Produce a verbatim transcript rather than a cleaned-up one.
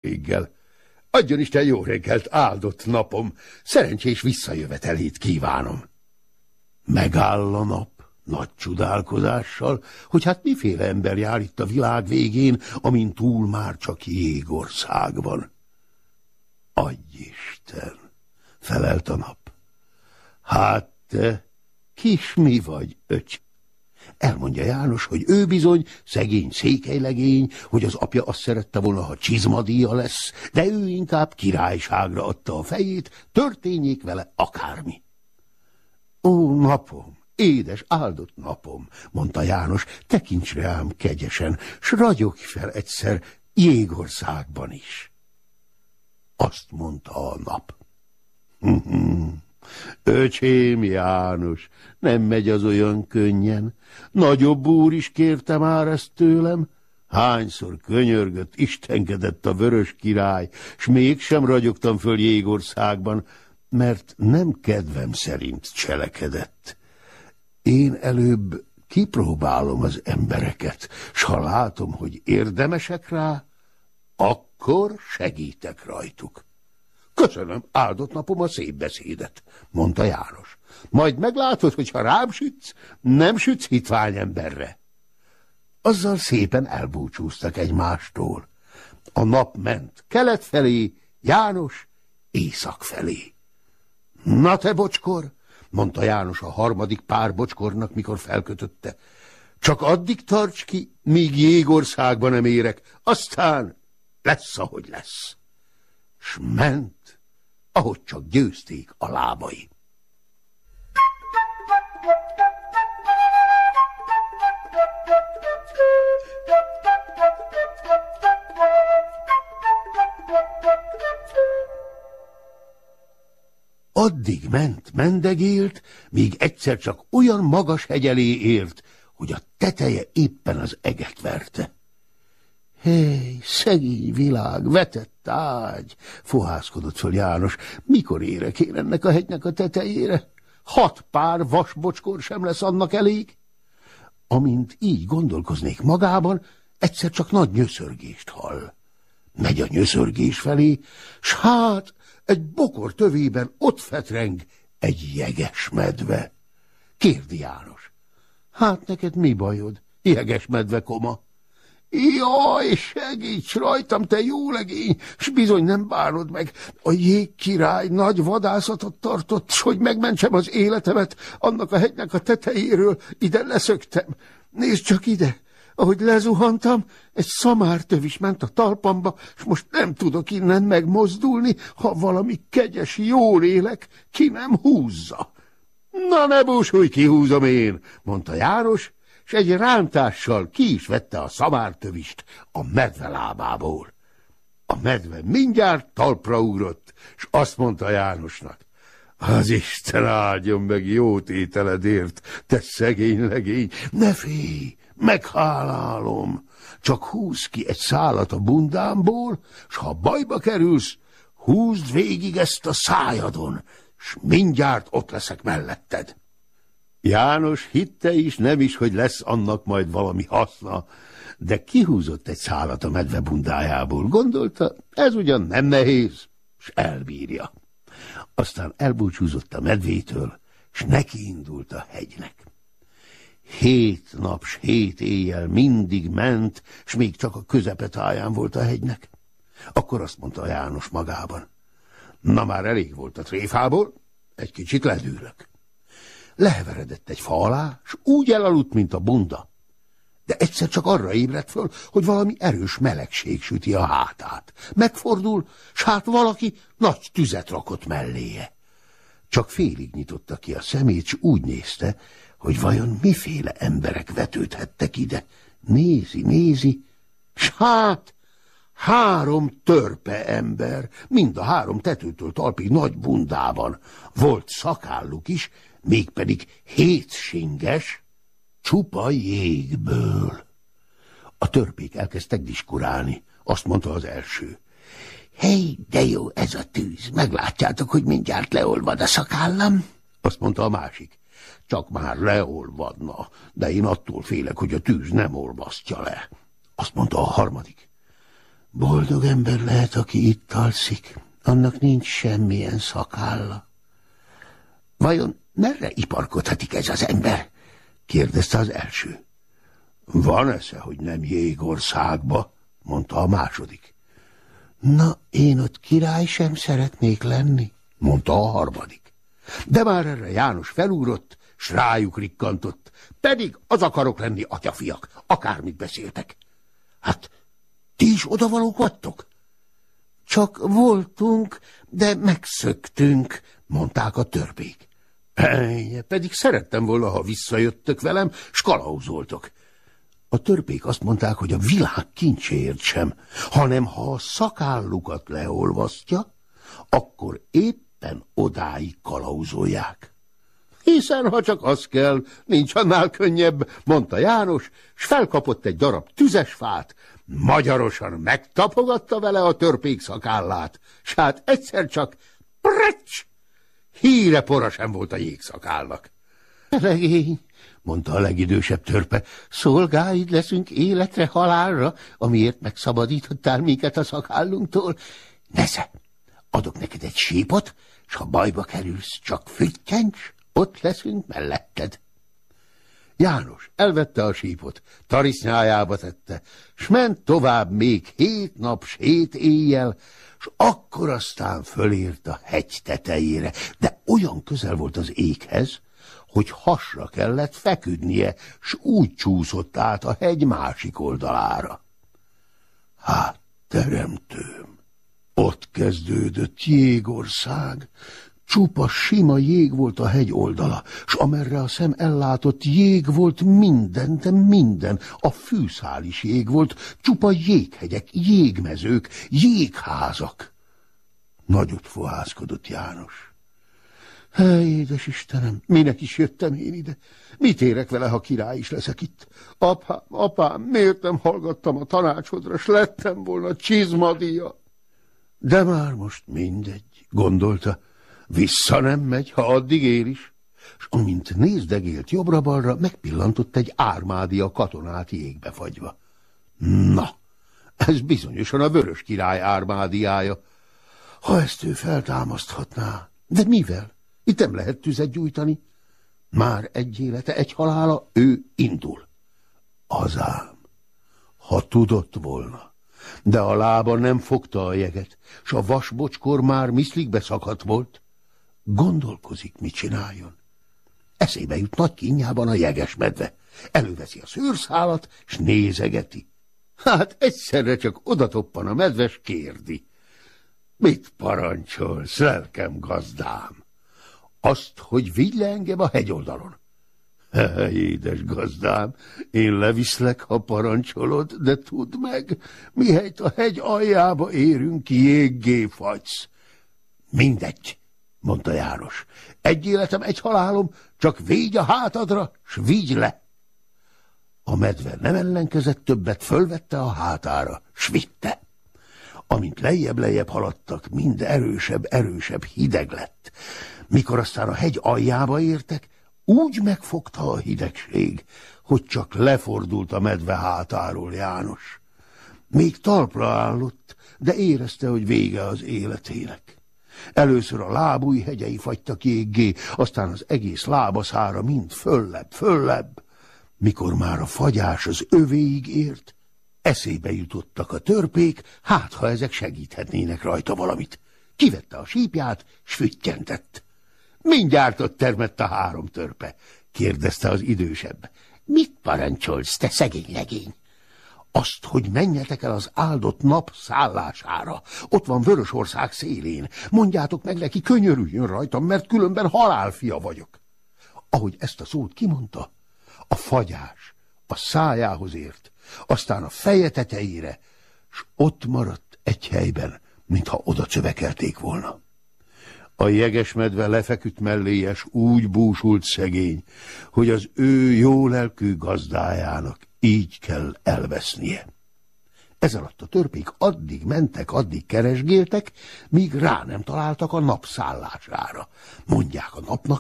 dicsőséggel. Adjon Isten jó reggelt, áldott napom, szerencsés visszajövetelét kívánom. Megáll a nap nagy csodálkozással, hogy hát miféle ember jár itt a világ végén, amin túl már csak jégország van. Adj Isten, felelt a nap. Hát te, kis mi vagy, öcs? Elmondja János, hogy ő bizony szegény székelylegény, hogy az apja azt szerette volna, ha csizmadíja lesz, de ő inkább királyságra adta a fejét, történjék vele akármi. Ó, napom, édes, áldott napom, mondta János, tekints rám kegyesen, s ragyogj fel egyszer jégországban is. Azt mondta a nap. Öcsém János, nem megy az olyan könnyen. Nagyobb úr is kérte már ezt tőlem. Hányszor könyörgött, istenkedett a vörös király, s mégsem ragyogtam föl jégországban, mert nem kedvem szerint cselekedett. Én előbb kipróbálom az embereket, s ha látom, hogy érdemesek rá, akkor segítek rajtuk. Köszönöm, áldott napom, a szép beszédet, mondta János. Majd meglátod, hogy ha rám sütsz, nem sütsz hitvány emberre. Azzal szépen elbúcsúztak egymástól. A nap ment kelet felé, János észak felé. Na te bocskor, mondta János a harmadik pár bocskornak, mikor felkötötte. Csak addig tarts ki, míg jégországba nem érek, aztán lesz, ahogy lesz. S ment, ahogy csak győzték a lábai. Addig ment, mendegélt, míg egyszer csak olyan magas hegy elé ért, hogy a teteje éppen az eget verte. Hé, szegény világ, vetett ágy, fohászkodott föl János, mikor érek én ennek a hegynek a tetejére? Hat pár vasbocskor sem lesz annak elég? Amint így gondolkoznék magában, egyszer csak nagy nyöszörgést hall. Megy a nyöszörgés felé, s hát egy bokor tövében ott fetreng egy jeges medve. Kérdi János, hát neked mi bajod, jeges medve koma? Jaj, segíts rajtam, te jó legény, s bizony nem bánod meg. A jégkirály nagy vadászatot tartott, s hogy megmentsem az életemet, annak a hegynek a tetejéről ide leszöktem. Nézd csak ide, ahogy lezuhantam, egy szamártöv is ment a talpamba, s most nem tudok innen megmozdulni, ha valami kegyes jó lélek ki nem húzza. Na ne búsulj, kihúzom én, mondta János, s egy rántással ki is vette a szamártövist a medve lábából. A medve mindjárt talpra ugrott, s azt mondta Jánosnak, az Isten áldjon meg jó tételedért, te szegény legény, ne félj, meghálálom, csak húzz ki egy szálat a bundámból, s ha bajba kerülsz, húzd végig ezt a szájadon, s mindjárt ott leszek melletted. János hitte is, nem is, hogy lesz annak majd valami haszna, de kihúzott egy szálat a medve bundájából. Gondolta, ez ugyan nem nehéz, s elbírja. Aztán elbúcsúzott a medvétől, s nekiindult a hegynek. Hét nap s hét éjjel mindig ment, s még csak a közepetáján volt a hegynek. Akkor azt mondta János magában, na már elég volt a tréfából, egy kicsit ledűlök. Leheveredett egy fa alá, s úgy elaludt, mint a bunda. De egyszer csak arra ébredt föl, hogy valami erős melegség süti a hátát. Megfordul, s hát valaki nagy tüzet rakott melléje. Csak félig nyitotta ki a szemét, s úgy nézte, hogy vajon miféle emberek vetődhettek ide. Nézi, nézi, s hát három törpe ember, mind a három tetőtől talpig nagy bundában. Volt szakálluk is, mégpedig hétsinges, csupa jégből. A törpék elkezdtek diskurálni. Azt mondta az első. Hé, de jó ez a tűz, meglátjátok, hogy mindjárt leolvad a szakállam? Azt mondta a másik. Csak már leolvadna, de én attól félek, hogy a tűz nem olvasztja le. Azt mondta a harmadik. Boldog ember lehet, aki itt alszik, annak nincs semmilyen szakálla. Vajon merre iparkodhatik ez az ember? Kérdezte az első. Van esze, hogy nem Jégországba, mondta a második. Na, én ott király sem szeretnék lenni, mondta a harmadik. De már erre János felúrott, s rájuk rikkantott, pedig az akarok lenni, atyafiak, akármit beszéltek. Hát, ti is odavalók vagytok? Csak voltunk, de megszöktünk, mondták a törpék. Ejje, pedig szerettem volna, ha visszajöttök velem, s kalauzoltok. A törpék azt mondták, hogy a világ kincséért sem, hanem ha a szakállukat leolvasztja, akkor éppen odáig kalauzolják. Hiszen, ha csak az kell, nincs annál könnyebb, mondta János, s felkapott egy darab tüzes fát, magyarosan megtapogatta vele a törpék szakállát, s hát egyszer csak precs! Híre pora sem volt a jégszakállnak. Legény, mondta a legidősebb törpe, szolgáid leszünk életre halálra, amiért megszabadítottál minket a szakállunktól. Nesze, adok neked egy sípot, s ha bajba kerülsz, csak füttyencs, ott leszünk melletted. János elvette a sípot, tarisznyájába tette, s ment tovább még hét nap, s hét éjjel, s akkor aztán fölért a hegy tetejére, de olyan közel volt az éghez, hogy hasra kellett feküdnie, s úgy csúszott át a hegy másik oldalára. Hát, teremtőm, ott kezdődött Jégország. Csupa sima jég volt a hegy oldala, s amerre a szem ellátott, jég volt minden, de minden, a fűszál is jég volt, csupa jéghegyek, jégmezők, jégházak. Nagyot fohászkodott János. Hely, édes Istenem, minek is jöttem én ide? Mit érek vele, ha király is leszek itt? Apám, apám, miért nem hallgattam a tanácsodra, s lettem volna csizmadia? De már most mindegy, gondolta. Vissza nem megy, ha addig ér is, s amint nézdegélt jobbra-balra, megpillantott egy ármádia katonát jégbe fagyva. Na, ez bizonyosan a Vörös Király ármádiája. Ha ezt ő feltámaszthatná, de mivel? Itt nem lehet tüzet gyújtani. Már egy élete, egy halála, ő indul. Azám, ha tudott volna, de a lába nem fogta a jeget, s a vasbocskor már miszlikbe szakadt volt. Gondolkozik, mit csináljon. Eszébe jut nagy kínjában a jegesmedve. Előveszi a szőrszálat, s nézegeti. Hát egyszerre csak odatoppan a medve, s kérdi. Mit parancsolsz, lelkem gazdám? Azt, hogy vigy le engem a hegyoldalon. Édes gazdám, én leviszlek, ha parancsolod, de tudd meg, mihelyt a hegy aljába érünk, jéggé fagysz. Mindegy, mondta János. Egy életem, egy halálom, csak végy a hátadra, s vigy le. A medve nem ellenkezett többet, fölvette a hátára, s vitte. Amint lejjebb-lejjebb haladtak, mind erősebb, erősebb hideg lett. Mikor aztán a hegy aljába értek, úgy megfogta a hidegség, hogy csak lefordult a medve hátáról János. Még talpra állott, de érezte, hogy vége az életének. Először a lábúj hegyei fagytak jéggé, aztán az egész lábaszára mind föllebb, föllebb. Mikor már a fagyás az övéig ért, eszébe jutottak a törpék, hát ha ezek segíthetnének rajta valamit. Kivette a sípját, s füttyentett. Mindjárt ott termett a három törpe, kérdezte az idősebb. Mit parancsolsz, te szegény legény? Azt, hogy menjetek el az áldott nap szállására. Ott van Vörösország szélén. Mondjátok meg neki, könyörüljön rajtam, mert különben halálfia vagyok. Ahogy ezt a szót kimondta, a fagyás a szájához ért, aztán a feje tetejére, s ott maradt egy helyben, mintha oda csövekelték volna. A jegesmedve lefeküdt melléje, s úgy búsult szegény, hogy az ő jó lelkű gazdájának így kell elvesznie. Ez alatt a törpék addig mentek, addig keresgéltek, míg rá nem találtak a nap szállására. Mondják a napnak,